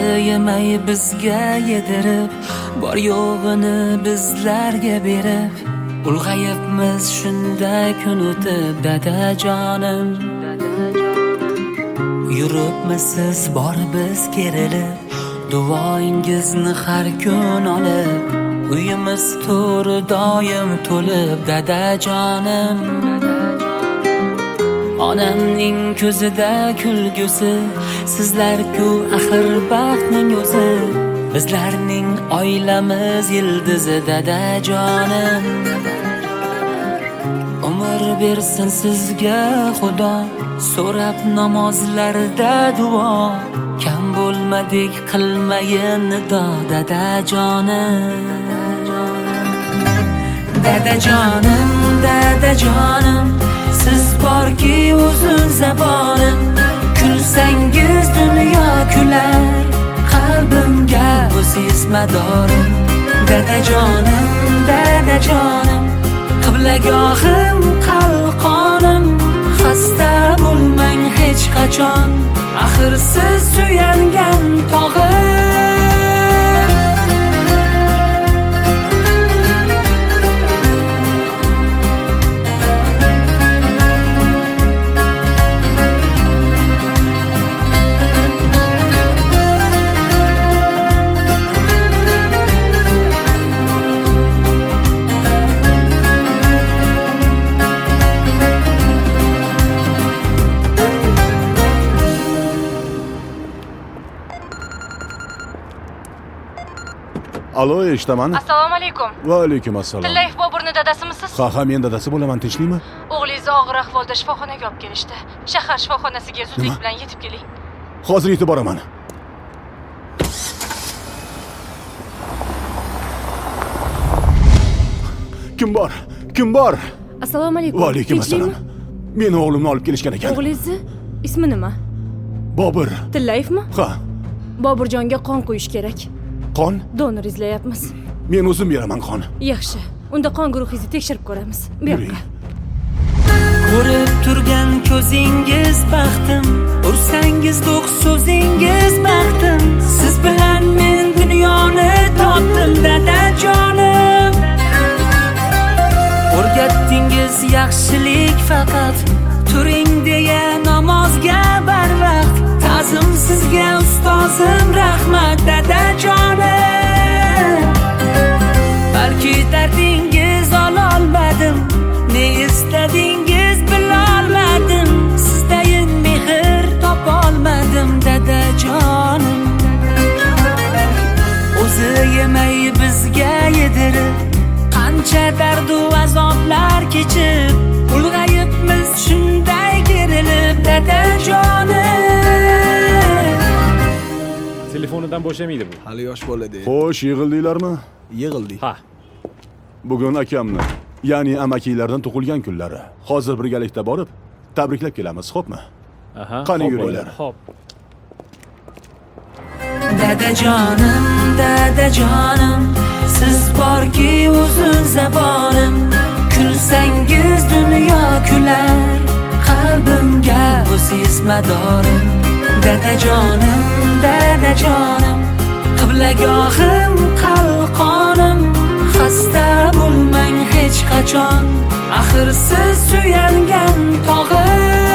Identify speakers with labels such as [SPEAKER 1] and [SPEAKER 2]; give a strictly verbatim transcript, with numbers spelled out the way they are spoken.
[SPEAKER 1] yemay bizga yedirib, bor yo'g'ini bizlarga berib, ulg'ayibmiz shunday kun o'tib dadajonim. Yuribmisiz bor biz kerilib, duoingizni har kun olib, uyimiz to'ri doim to'lib dadajonim. Onamning ko'zida kulgusi, sizlar-ku axir baxtning o'zi, bizlarning oilamiz yildizi dadajonim. Umr bersin sizga Xudo, so'rab namozlarda duo, kam bo'lmadik qilmayin nido dadajonim. Dadajonim, dadajonim, siz borki uzun zabonim, kulsangiz dunyo kular, qalbimga o'siz madorim. Dadajonim, dadajonim, qiblagohim qalqonim, xasta bo'lmang hech qachon, axir siz suyangan tog'im.
[SPEAKER 2] Alo, eshitaman.
[SPEAKER 3] Assalomu alaykum.
[SPEAKER 2] Va alaykum assalom.
[SPEAKER 3] Tillayev Boburning dadasimisiz?
[SPEAKER 2] Ha, ha, men dadasi bo'laman, tinchlikmi?
[SPEAKER 3] O'g'lingiz og'ir ahvolda shifoxonaga olib kelishdi. Shahar shifoxonasiga zudlik bilan yetib keling.
[SPEAKER 2] Hozir yetib boraman. Kim bor? Kim bor?
[SPEAKER 3] Assalomu alaykum.
[SPEAKER 2] Va alaykum assalom. Meni o'g'limni olib kelishgan ekan.
[SPEAKER 3] O'g'lingizni ismi nima?
[SPEAKER 2] Bobur.
[SPEAKER 3] Tillayevmi?
[SPEAKER 2] Ha.
[SPEAKER 3] Boburjonga qon quyish kerak.
[SPEAKER 2] Qon?
[SPEAKER 3] Donor izlayapmiz.
[SPEAKER 2] Men o'zim beraman qon.
[SPEAKER 3] Yaxshi. Unda qon guruhingizni tekshirib ko'ramiz. Bu yoqqa.
[SPEAKER 1] Ko'rib turgan ko'zingiz baxtim, ursangiz do'q so'zingiz baxtim, siz bilan men dunyoni topdim dadajonim. O'rgatdingiz yaxshilik faqat, turing deya namozga barvaqt, ta'zim sizga ustozim rahmat dadajonim. Balki dardingiz ololmadim, ne istadingiz bilolmadim, sizdayin mehr topolmadim dadajonim. O'zi yemay bizga yedirib, qancha dardu azoblar kechib, ulg'ayibmiz shunday kerilib dadajonim.
[SPEAKER 4] Telefonidan bo'shamaydi bu.
[SPEAKER 5] Hali yosh bo'ladi.
[SPEAKER 2] Xo'sh, yig'ildinglarmi?
[SPEAKER 5] Yig'ildik.
[SPEAKER 4] Ha.
[SPEAKER 2] Bugun akamni, ya'ni amakilardan tug'ilgan kunlari. Hozir birgalikda borib, tabriklab kelamiz, xo'pmi?
[SPEAKER 4] Aha.
[SPEAKER 2] Qani yuringlar.
[SPEAKER 4] Xo'p.
[SPEAKER 1] Dadajonim, dadajonim, siz borki uzun zabonim, kulsangiz dunyo kular, qalbimga o'siz madorim. Dadajonim, dadajonim, qiblagohim qalqonim, xasta bo'lmang hech qachon, axir siz suyangan tog'im.